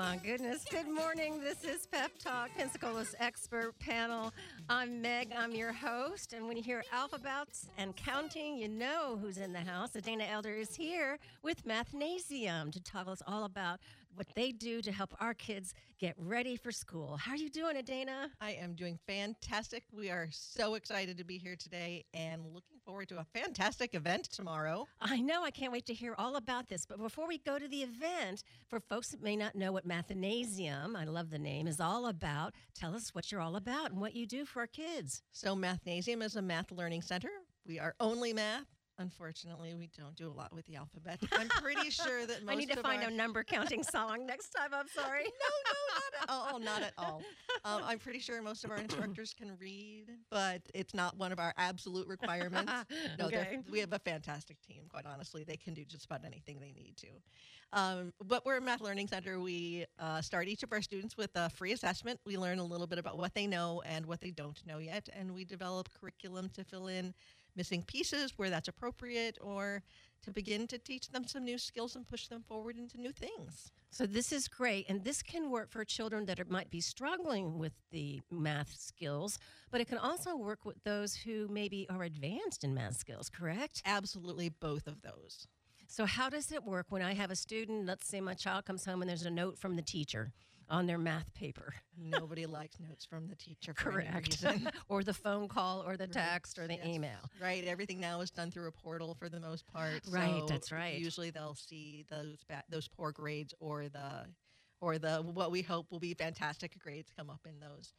my goodness. Good morning. This is Pep Talk, Pensacola's expert panel. I'm Meg. I'm your host. And when you hear alphabets and counting, you know who's in the house. Dana Elder is here with Mathnasium to tell us all about what they do to help our kids get ready for school. How are you doing, Dana? I am doing fantastic. We are so excited to be here today and looking forward to a fantastic event tomorrow. I know. I can't wait to hear all about this. But before we go to the event, for folks that may not know what Mathnasium, I love the name, is all about, tell us what you're all about and what you do for our kids. So Mathnasium is a math learning center. We are only math. Unfortunately, we don't do a lot with the alphabet. I'm pretty sure that most I need to find a number counting song next time. I'm sorry. No, not at all. I'm pretty sure most of our instructors can read, but it's not one of our absolute requirements. No, Okay. we have a fantastic team, quite honestly. They can do just about anything they need to. But we're a math learning center. We start each of our students with a free assessment. We learn a little bit about what they know and what they don't know yet, and we develop curriculum to fill in missing pieces where that's appropriate, or to begin to teach them some new skills and push them forward into new things. So this is great, and this can work for children that might be struggling with the math skills, but it can also work with those who maybe are advanced in math skills, correct? Absolutely, both of those. So how does it work when I have a student, let's say my child comes home and there's a note from the teacher on their math paper? Nobody likes notes from the teacher for any Correct. reason. Or the phone call or the text or the Yes. email. Right. Everything now is done through a portal for the most part. Right, So that's right. Usually they'll see those poor grades or the what we hope will be fantastic grades come up in those.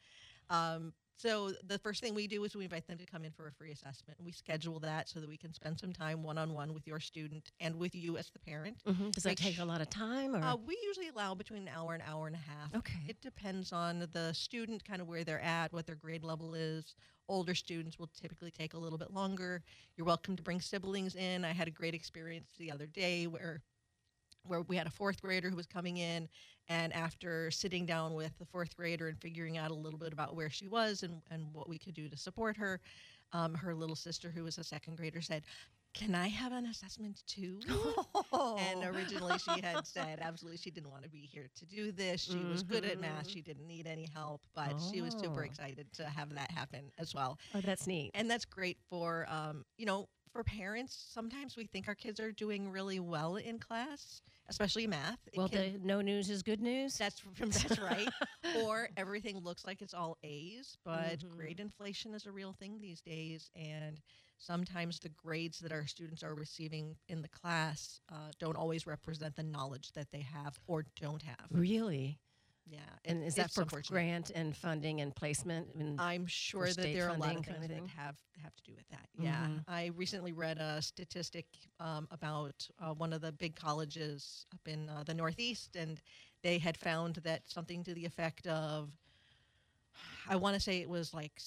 So the first thing we do is we invite them to come in for a free assessment. We schedule that so that we can spend some time one-on-one with your student and with you as the parent. Does that take a lot of time? Or? We usually allow between an hour and a half. Okay. It depends on the student, kind of where they're at, what their grade level is. Older students will typically take a little bit longer. You're welcome to bring siblings in. I had a great experience the other day where we had a fourth grader who was coming in, and after sitting down with the fourth grader and figuring out a little bit about where she was and what we could do to support her, her little sister, who was a second grader, said, "Can I have an assessment too?" And originally she had said absolutely she didn't want to be here to do this. She was good at math. She didn't need any help, but she was super excited to have that happen as well. Oh, that's neat. And that's great for, for parents. Sometimes we think our kids are doing really well in class, especially math. Well, the no news is good news. That's right. Or everything looks like it's all A's, but grade inflation is a real thing these days. And sometimes the grades that our students are receiving in the class don't always represent the knowledge that they have or don't have. Really? Yeah. And is that it's for unfortunate. grant and funding and placement? And I'm sure for that state there are a lot funding of kind things of that thing? have to do with that. Yeah. I recently read a statistic about one of the big colleges up in the Northeast, and they had found that something to the effect of, I want to say it was like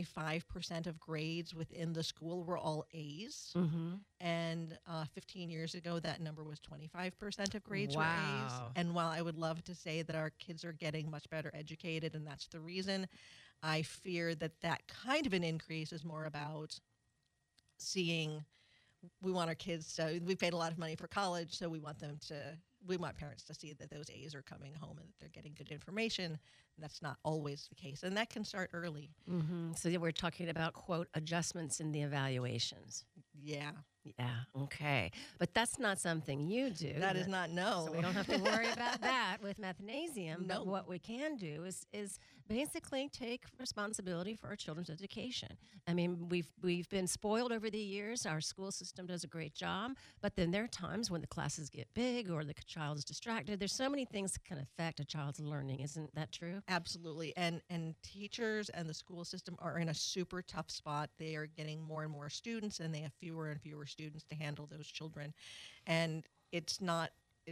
75% of grades within the school were all A's. And 15 years ago, that number was 25% of grades were Wow. A's. And while I would love to say that our kids are getting much better educated and that's the reason, I fear that that kind of an increase is more about seeing, we want our kids to, we paid a lot of money for college, so we want parents to see that those A's are coming home and that they're getting good information. And that's not always the case. And that can start early. So we're talking about, quote, adjustments in the evaluations. Yeah. Yeah, okay. But that's not something you do. That is not, no. So we don't have to worry about that with Mathnasium. No. But what we can do is basically take responsibility for our children's education. I mean, we've been spoiled over the years. Our school system does a great job. But then there are times when the classes get big or the child is distracted. There's so many things that can affect a child's learning. Isn't that true? Absolutely. And teachers and the school system are in a super tough spot. They are getting more and more students, and they have fewer and fewer students to handle those children. And it's not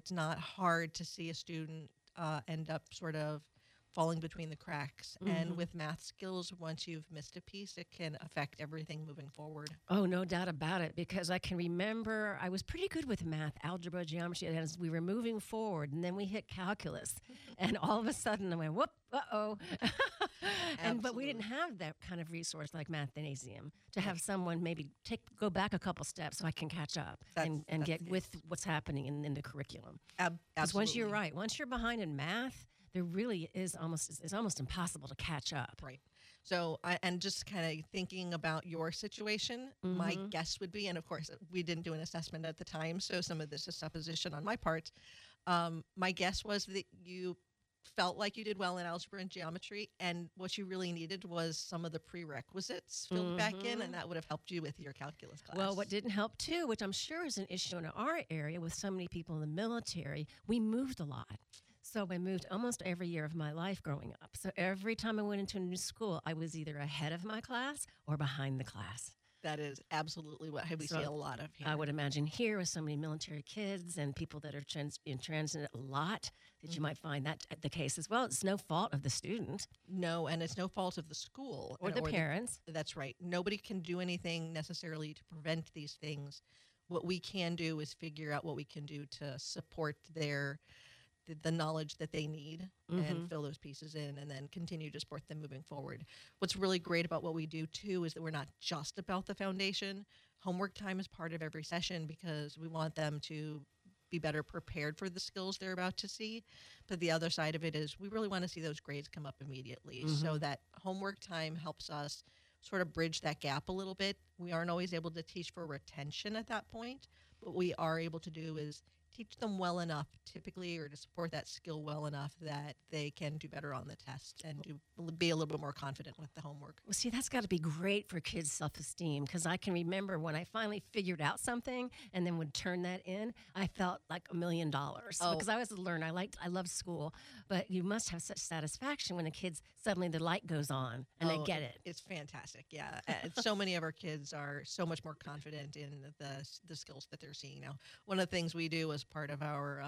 hard to see a student end up sort of falling between the cracks. And with math skills, once you've missed a piece, it can affect everything moving forward. Oh, no doubt about it, because I can remember I was pretty good with math, algebra, geometry, and as we were moving forward, and then we hit calculus, and all of a sudden I went, whoop, uh-oh. But we didn't have that kind of resource like Mathnasium to have someone maybe go back a couple steps so I can catch up and get with what's happening in the curriculum. Because once you're right, once you're behind in math, there really is it's almost impossible to catch up. Right. So, and just kind of thinking about your situation, my guess would be, and of course, we didn't do an assessment at the time, so some of this is supposition on my part. My guess was that you felt like you did well in algebra and geometry, and what you really needed was some of the prerequisites filled back in, and that would have helped you with your calculus class. Well, what didn't help too, which I'm sure is an issue in our area with so many people in the military, we moved a lot. So I moved almost every year of my life growing up. So every time I went into a new school, I was either ahead of my class or behind the class. That is absolutely what we see a lot of here. I would imagine here with so many military kids and people that are in transit a lot that you might find that the case as well. It's no fault of the student. No, and it's no fault of the school. Or the parents. That's right. Nobody can do anything necessarily to prevent these things. What we can do is figure out what we can do to support the knowledge that they need and fill those pieces in and then continue to support them moving forward. What's really great about what we do too is that we're not just about the foundation. Homework time is part of every session because we want them to be better prepared for the skills they're about to see. But the other side of it is we really want to see those grades come up immediately. So that homework time helps us sort of bridge that gap a little bit. We aren't always able to teach for retention at that point. What we are able to do is teach them well enough typically or to support that skill well enough that they can do better on the test and be a little bit more confident with the homework. Well, see, that's got to be great for kids' self-esteem because I can remember when I finally figured out something and then would turn that in, I felt like $1 million because I was a learner. I loved school, but you must have such satisfaction when the kids suddenly the light goes on and they get it. It's fantastic. Yeah. So many of our kids are so much more confident in the skills that they're seeing now. One of the things we do as part of our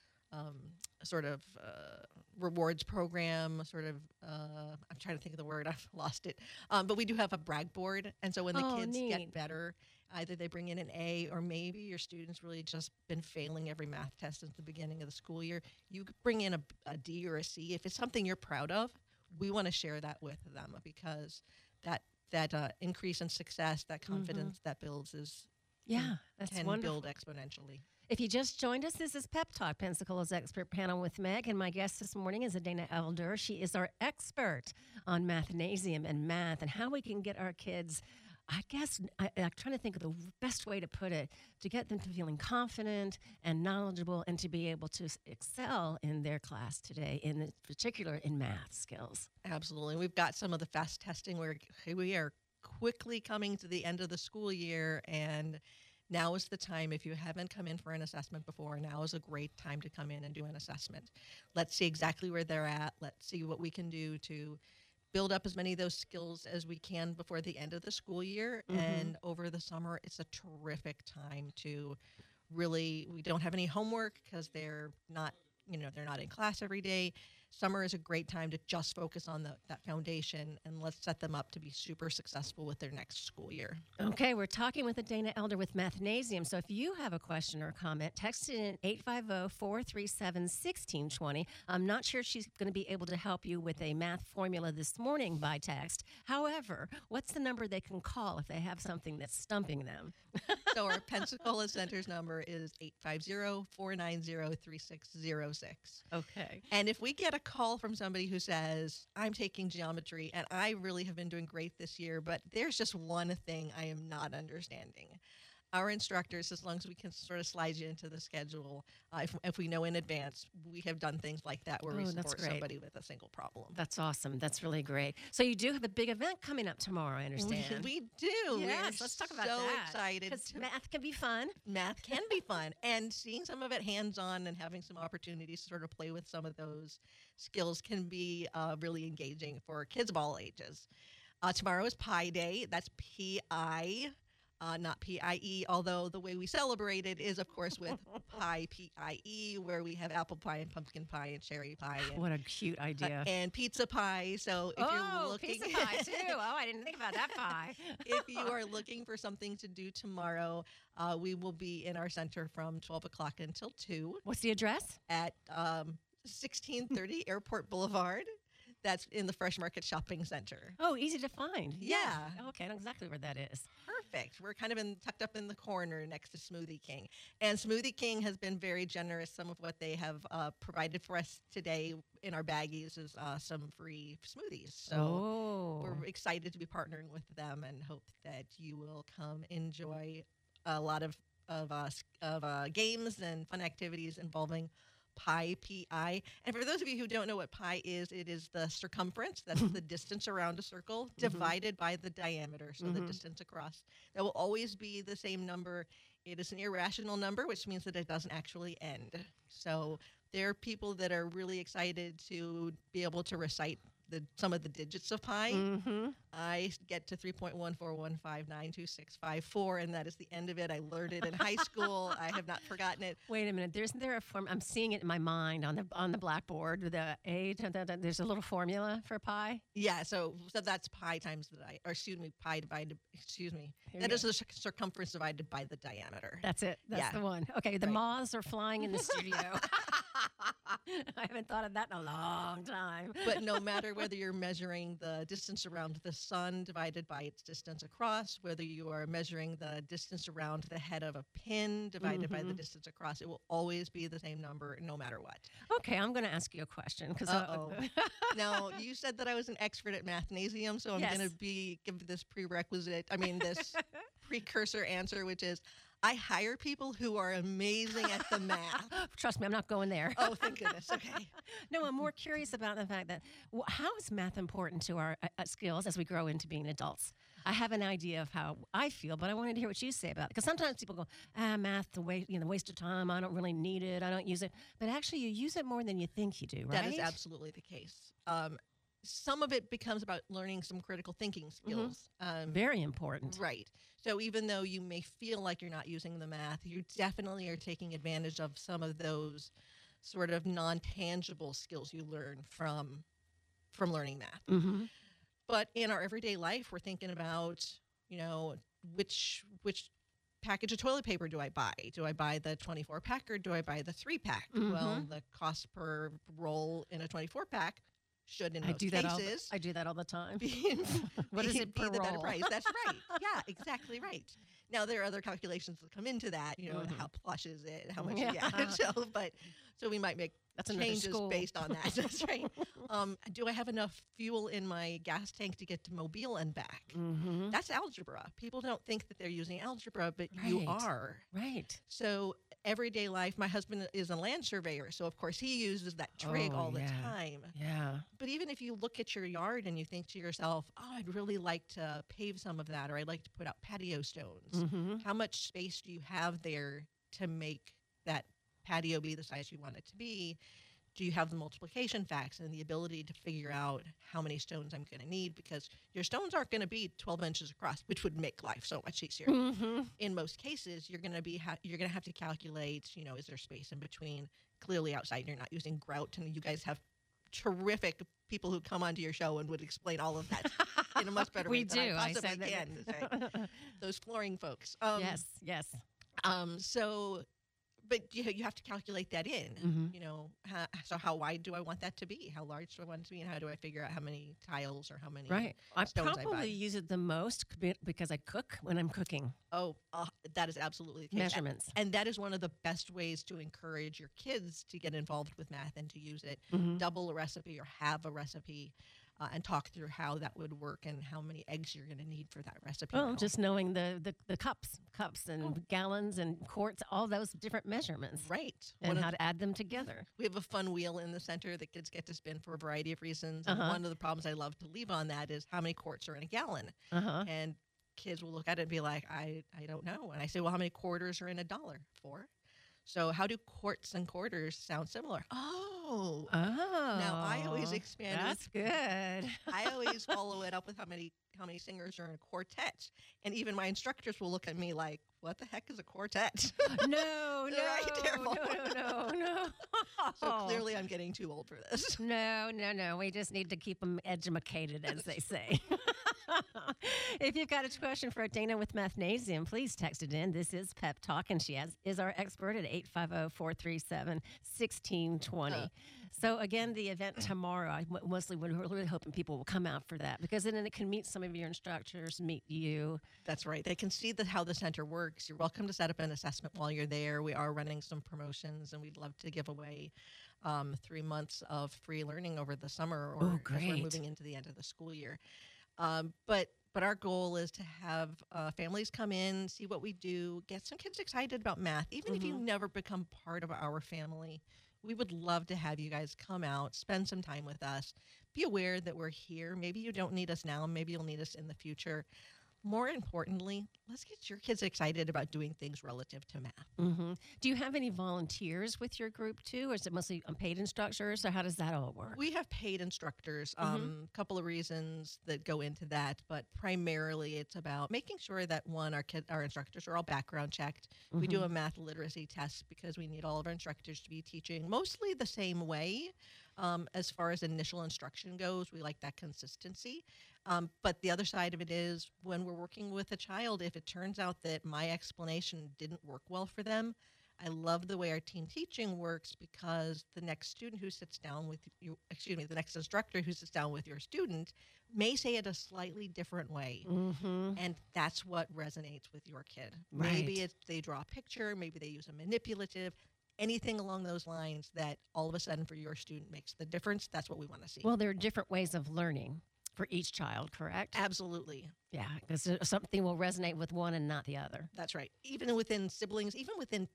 rewards program, I'm trying to think of the word, I've lost it. But we do have a brag board. And so when the kids get better, either they bring in an A or maybe your student's really just been failing every math test since the beginning of the school year. You could bring in a D or a C. If it's something you're proud of, we want to share that with them because that increase in success, that confidence that builds can build exponentially. If you just joined us, this is Pep Talk, Pensacola's Expert Panel with Meg, and my guest this morning is Adana Elder. She is our expert on Mathnasium and math and how we can get our kids, I'm trying to think of the best way to put it, to get them to feeling confident and knowledgeable and to be able to excel in their class today, in particular in math skills. Absolutely. We've got some of the fast testing where we are quickly coming to the end of the school year, and now is the time. If you haven't come in for an assessment before, now is a great time to come in and do an assessment. Let's see exactly where they're at. Let's see what we can do to build up as many of those skills as we can before the end of the school year. And over the summer, it's a terrific time to we don't have any homework because they're not in class every day. Summer is a great time to just focus on that foundation, and let's set them up to be super successful with their next school year. Okay, we're talking with Adana Elder with Mathnasium. So if you have a question or a comment, text it in 850-437-1620. I'm not sure she's going to be able to help you with a math formula this morning by text. However, what's the number they can call if they have something that's stumping them? So our Pensacola Center's number is 850-490-3606. Okay. And if we get a call from somebody who says, I'm taking geometry and I really have been doing great this year, but there's just one thing I am not understanding. Our instructors, as long as we can sort of slide you into the schedule, if we know in advance, we have done things like that where we support somebody with a single problem. That's awesome. That's really great. So you do have a big event coming up tomorrow, I understand. We do. Yes, let's talk about that. So excited. Because math can be fun. Math can be fun. And seeing some of it hands-on and having some opportunities to sort of play with some of those skills can be really engaging for kids of all ages. Tomorrow is Pie Day. That's P-I. Not P-I-E, although the way we celebrate it is, of course, with pie, P-I-E, where we have apple pie and pumpkin pie and cherry pie. And, what a cute idea. And pizza pie. So if you're looking... pizza pie, too. Oh, I didn't think about that pie. If you are looking for something to do tomorrow, we will be in our center from 12 o'clock until 2. What's the address? At 1630 Airport Boulevard. That's in the Fresh Market Shopping Center. Oh, easy to find. Yeah. Okay, I know exactly where that is. Perfect. We're kind of tucked up in the corner next to Smoothie King. And Smoothie King has been very generous. Some of what they have provided for us today in our baggies is some free smoothies. So we're excited to be partnering with them and hope that you will come enjoy a lot of games and fun activities involving pi, P-I. And for those of you who don't know what pi is, it is the circumference, that's the distance around a circle, divided by the diameter, so the distance across. That will always be the same number. It is an irrational number, which means that it doesn't actually end. So there are people that are really excited to be able to recite some of the digits of pi. I get to 3.14159264, and that is the end of it. I learned it in high school. I have not forgotten it. Wait a minute. Isn't there a form? I'm seeing it in my mind on the blackboard. There's a little formula for pi. Yeah, so that's pi times pi divided. That is the circumference divided by the diameter. That's it. That's the one. Okay, the moths are flying in the studio. I haven't thought of that in a long time. But no matter whether you're measuring the distance around the sun divided by its distance across, whether you are measuring the distance around the head of a pin divided by the distance across, it will always be the same number no matter what. Okay, I'm going to ask you a question. Now, you said that I was an expert at Mathnasium, so I'm going to give this this precursor answer, which is I hire people who are amazing at the math. Trust me, I'm not going there. Oh, thank goodness. Okay. No, I'm more curious about the fact that how is math important to our skills as we grow into being adults? I have an idea of how I feel, but I wanted to hear what you say about it. Because sometimes people go, math, the waste of time. I don't really need it. I don't use it. But actually, you use it more than you think you do, right? That is absolutely the case. Some of it becomes about learning some critical thinking skills. Very important. Right. So even though you may feel like you're not using the math, you definitely are taking advantage of some of those sort of non-tangible skills you learn from learning math. But in our everyday life, we're thinking about, which package of toilet paper do I buy? Do I buy the 24-pack or do I buy the 3-pack? Well, the cost per roll in a 24-pack should in most cases. I do that all the time. What is it per the better roll? price. That's right. Yeah, exactly right. Now there are other calculations that come into that, how plush is it, how much so we might make changes based on that. That's right. Do I have enough fuel in my gas tank to get to Mobile and back? That's algebra. People don't think that they're using algebra, but you are. Right. So everyday life, my husband is a land surveyor, so of course he uses that trig all the time. Yeah. But even if you look at your yard and you think to yourself, I'd really like to pave some of that, or I'd like to put out patio stones. How much space do you have there to make that patio be the size you want it to be? Do you have the multiplication facts and the ability to figure out how many stones I'm going to need? Because your stones aren't going to be 12 inches across, which would make life so much easier. In most cases, you're going to have to calculate, is there space in between? Clearly outside, you're not using grout, and you guys have terrific people who come onto your show and would explain all of that in a much better way than I possibly can. Right? Those flooring folks. Yes. But you have to calculate that in, so how wide do I want that to be? How large do I want it to be? And how do I figure out how many tiles or how many stones I probably use it the most because I cook when I'm cooking. That is absolutely the case. Measurements. And that is one of the best ways to encourage your kids to get involved with math and to use it. Double a recipe or have a recipe. And talk through how that would work and how many eggs you're going to need for that recipe. Well, just knowing the cups and gallons and quarts, all those different measurements. Right. And how to add them together. We have a fun wheel in the center that kids get to spin for a variety of reasons. And one of the problems I love to leave on that is how many quarts are in a gallon. And kids will look at it and be like, I don't know. And I say, well, how many quarters are in $1? 4. So how do quarts and quarters sound similar? Oh. Now I always expand. That's good. I always follow it up with how many singers are in a quartet, and even my instructors will look at me like, "What the heck is a quartet?" No. So clearly, I'm getting too old for this. No. We just need to keep them edumacated, as they say. If you've got a question for Dana with Mathnasium, please text it in. This is Pep Talk, and is our expert at 850-437-1620. So again, the event tomorrow, mostly we're really hoping people will come out for that, because then it can meet some of your instructors, meet you. That's right. They can see how the center works. You're welcome to set up an assessment while you're there. We are running some promotions, and we'd love to give away 3 months of free learning over the summer, or as we're great. moving into the end of the school year. But our goal is to have families come in, see what we do, get some kids excited about math. Even if you never become part of our family, we would love to have you guys come out, spend some time with us. Be aware that we're here. Maybe you don't need us now. Maybe you'll need us in the future. More importantly, let's get your kids excited about doing things relative to math. Do you have any volunteers with your group too, or is it mostly paid instructors, or how does that all work? We have paid instructors. A couple of reasons that go into that, but primarily it's about making sure that our instructors are all background checked. We do a math literacy test because we need all of our instructors to be teaching mostly the same way. As far as initial instruction goes, we like that consistency. But the other side of it is, when we're working with a child, if it turns out that my explanation didn't work well for them, I love the way our team teaching works, because the next student who sits down with you, the next instructor who sits down with your student may say it a slightly different way. And that's what resonates with your kid. Right. Maybe they draw a picture, maybe they use a manipulative, anything along those lines that all of a sudden for your student makes the difference. That's what we want to see. Well, there are different ways of learning for each child, correct? Absolutely. Yeah, because something will resonate with one and not the other. That's right. Even within siblings, even within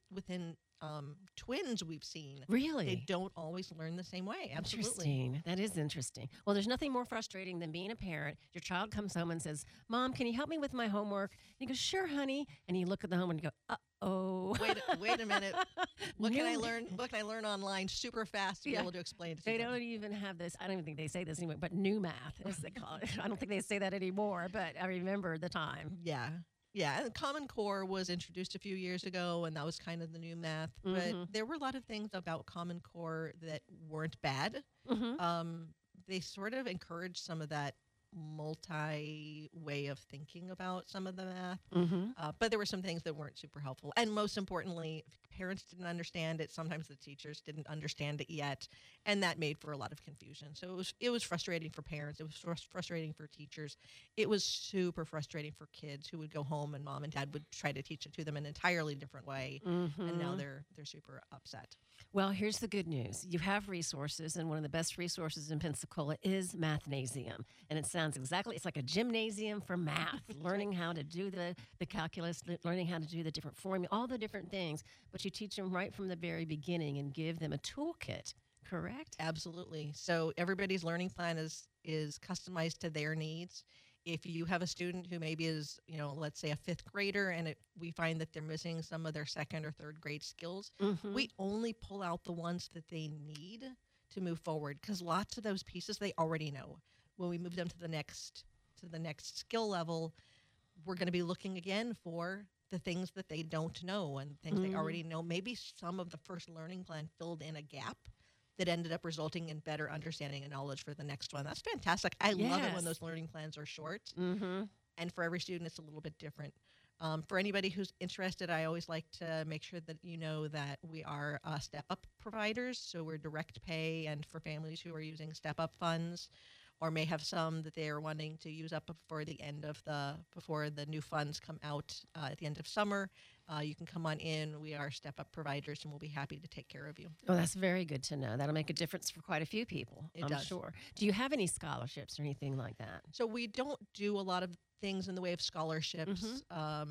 twins, we've seen. Really? They don't always learn the same way. Absolutely. Interesting. That is interesting. Well, there's nothing more frustrating than being a parent. Your child comes home and says, "Mom, can you help me with my homework?" And you go, "Sure, honey." And you look at the homework and you go, "Uh-oh." Wait a minute. What can I learn? What can I learn online super fast to be able to explain it to They them? don't even have this. I don't even think they say this anymore, but new math, as they call it. I don't think they say that anymore, but I remember the time. Yeah. Yeah, and Common Core was introduced a few years ago, and that was kind of the new math. But there were a lot of things about Common Core that weren't bad. They sort of encouraged some of that multi-way of thinking about some of the math. But there were some things that weren't super helpful. And most importantly, parents didn't understand it. Sometimes the teachers didn't understand it yet. And that made for a lot of confusion. So it was frustrating for parents. It was frustrating for teachers. It was super frustrating for kids who would go home and mom and dad would try to teach it to them in an entirely different way. And now they're super upset. Well, here's the good news. You have resources, and one of the best resources in Pensacola is Mathnasium. And it sounds it's like a gymnasium for math, learning how to do the calculus, learning how to do the different formula, all the different things. But you teach them right from the very beginning and give them a toolkit, correct? Absolutely. So everybody's learning plan is customized to their needs. If you have a student who maybe is, let's say a fifth grader, and we find that they're missing some of their second or third grade skills, we only pull out the ones that they need to move forward, because lots of those pieces they already know. When we move them to the next skill level, we're going to be looking again for the things that they don't know and things they already know. Maybe some of the first learning plan filled in a gap that ended up resulting in better understanding and knowledge for the next one. That's fantastic. I love it when those learning plans are short. And for every student, it's a little bit different. For anybody who's interested, I always like to make sure that you know that we are step-up providers. So we're direct pay, and for families who are using step-up funds or may have some that they are wanting to use up before the new funds come out at the end of summer, you can come on in. We are step-up providers, and we'll be happy to take care of you. Oh, that's very good to know. That'll make a difference for quite a few people, I'm does. sure. Do you have any scholarships or anything like that? So we don't do a lot of things in the way of scholarships,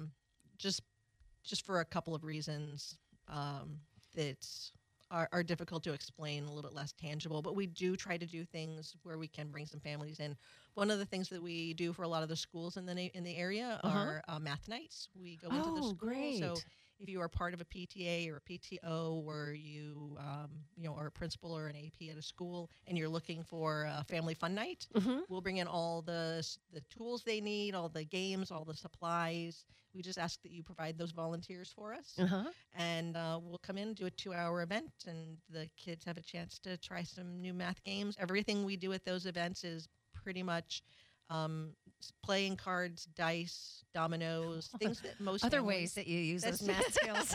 just for a couple of reasons that are difficult to explain, a little bit less tangible. But we do try to do things where we can bring some families in. One of the things that we do for a lot of the schools in the area are math nights. We go into the school. Great. So if you are part of a PTA or a PTO, or you are a principal or an AP at a school, and you're looking for a family fun night, we'll bring in all the tools they need, all the games, all the supplies. We just ask that you provide those volunteers for us, and we'll come in and do a 2-hour event, and the kids have a chance to try some new math games. Everything we do at those events is pretty much playing cards, dice, dominoes, things that most Other families, ways that you use those That's- math skills.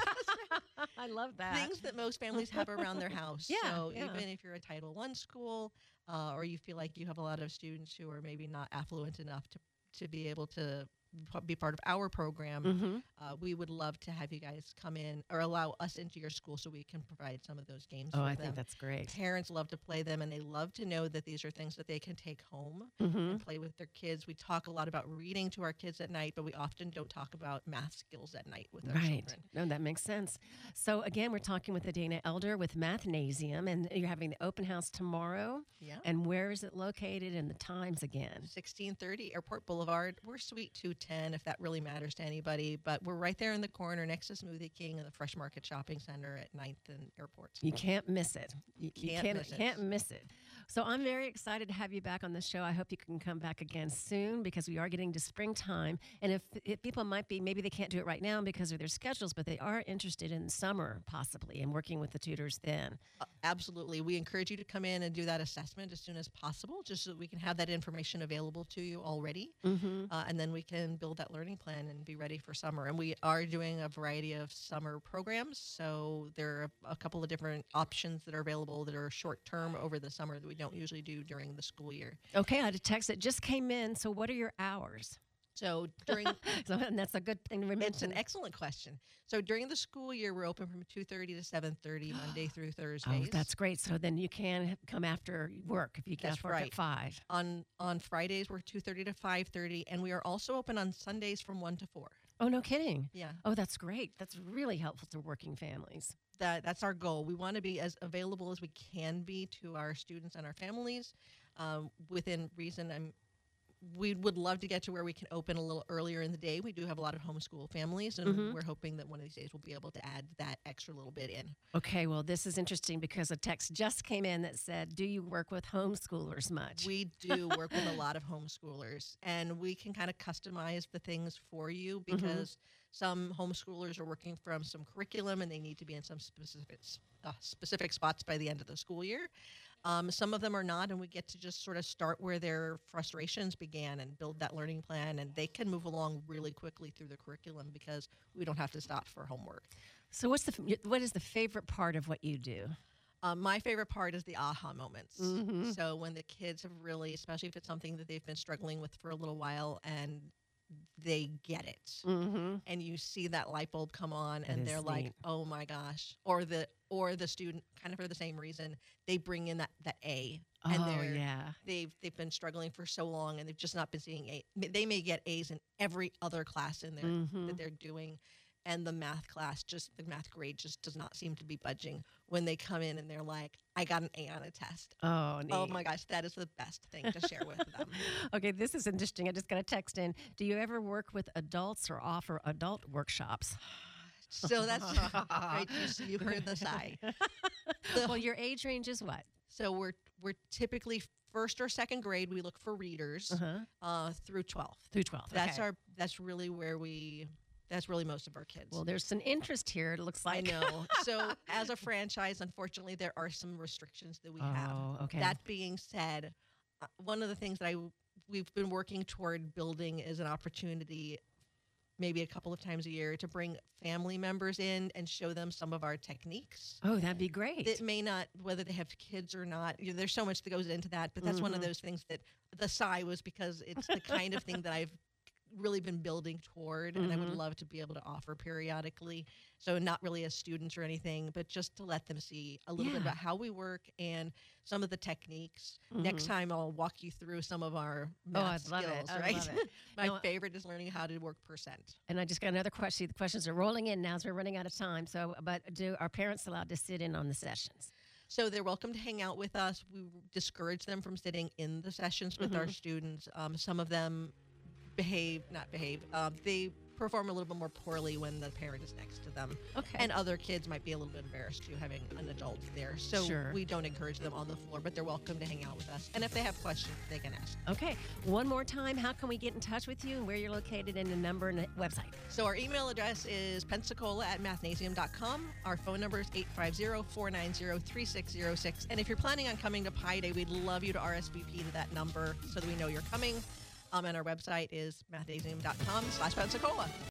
I love that. things that most families have around their house. Yeah, So yeah. even if you're a Title I school, or you feel like you have a lot of students who are maybe not affluent enough to be able to be part of our program, Mhm. we would love to have you guys come in or allow us into your school so we can provide some of those games Oh, for I them. think that's great. Parents love to play them, and they love to know that these are things that they can take home Mm-hmm. and play with their kids. We talk a lot about reading to our kids at night, but we often don't talk about math skills at night with our Right. children. No, that makes sense. So again, we're talking with the Dana Elder with Mathnasium, and you're having the open house tomorrow. Yeah. And where is it located and the times again? 1630 Airport Boulevard. We're Suite 210 if that really matters to anybody, but we're right there in the corner next to Smoothie King and the Fresh Market Shopping Center at 9th and Airport. You can't miss it. You Can't miss it. So I'm very excited to have you back on the show. I hope you can come back again soon because we are getting to springtime. And if people might be, maybe they can't do it right now because of their schedules, but they are interested in summer possibly and working with the tutors then. Absolutely. We encourage you to come in and do that assessment as soon as possible, just so that we can have that information available to you already. Mm-hmm. And then we can build that learning plan and be ready for summer. And we are doing a variety of summer programs. So there are a couple of different options that are available that are short term over the summer that we don't usually do during the school year. Okay, I had a text that just came in. So what are your hours? So during And that's a good thing to It's mention. an excellent question. So during the school year, we're open from 2:30 to 7:30 Monday through Oh, Thursdays. that's great. So then you can come after work if you get That's off work right. at 5. On Fridays, we're 2:30 to 5:30, and we are also open on Sundays from 1 to 4. Oh, no kidding. Yeah, Oh, that's great. That's really helpful to working families. that's our goal. We want to be as available as we can be to our students and our families within reason. We would love to get to where we can open a little earlier in the day. We do have a lot of homeschool families, and Mhm. we're hoping that one of these days we'll be able to add that extra little bit in. Okay, well, this is interesting because a text just came in that said, do you work with homeschoolers much? We do work with a lot of homeschoolers, and we can kind of customize the things for you because some homeschoolers are working from some curriculum and they need to be in some specific spots by the end of the school year. Some of them are not, and we get to just sort of start where their frustrations began and build that learning plan, and they can move along really quickly through the curriculum because we don't have to stop for homework. So what is the favorite part of what you do? My favorite part is the aha moments. Mhm. So when the kids have really, especially if it's something that they've been struggling with for a little while and they get it, Mm-hmm. and you see that light bulb come on, That and is they're like, neat. "Oh my gosh!" Or the student, kind of for the same reason, they bring in that A, and Oh, yeah. they've been struggling for so long, and they've just not been seeing A. They may get A's in every other class in there Mhm. that they're doing, and the math grade just does not seem to be budging when they come in and they're like, "I got an A on a test." Oh, neat. Oh my gosh, that is the best thing to share with them. Okay, this is interesting. I just got a text in. Do you ever work with adults or offer adult workshops? So that's right. You heard the sigh. Well, your age range is what? So we're typically first or second grade. We look for readers Uh-huh. through 12th. Through 12th. That's okay. that's really where that's really most of our kids. Well, there's some interest here, it looks I like. know. So as a franchise, unfortunately, there are some restrictions that we have. Oh, okay. That being said, one of the things that we've been working toward building is an opportunity, maybe a couple of times a year, to bring family members in and show them some of our techniques. Oh, that'd be great. That may not, whether they have kids or not. There's so much that goes into that, but that's one of those things that the sigh was because it's the kind of thing that I've really been building toward, and I would love to be able to offer periodically. So not really as students or anything, but just to let them see a little bit Yeah. about how we work and some of the techniques. Next time I'll walk you through some of our math I'd love it. skills, I'd right? love it. My No, favorite is learning how to work percent. And I just got another question. The questions are rolling in now as we're running out of time. So, but are parents allowed to sit in on the sessions? So they're welcome to hang out with us. We discourage them from sitting in the sessions with our students. Some of them they perform a little bit more poorly when the parent is next to them. Okay. And other kids might be a little bit embarrassed too, having an adult there. So Sure. we don't encourage them on the floor, but they're welcome to hang out with us. And if they have questions, they can ask. Okay. One more time, how can we get in touch with you and where you're located and the number and the website? So our email address is pensacola@mathnasium.com. Our phone number is 850-490-3606. And if you're planning on coming to Pi Day, we'd love you to RSVP to that number so that we know you're coming. And our website is mathasium.com/Pensacola.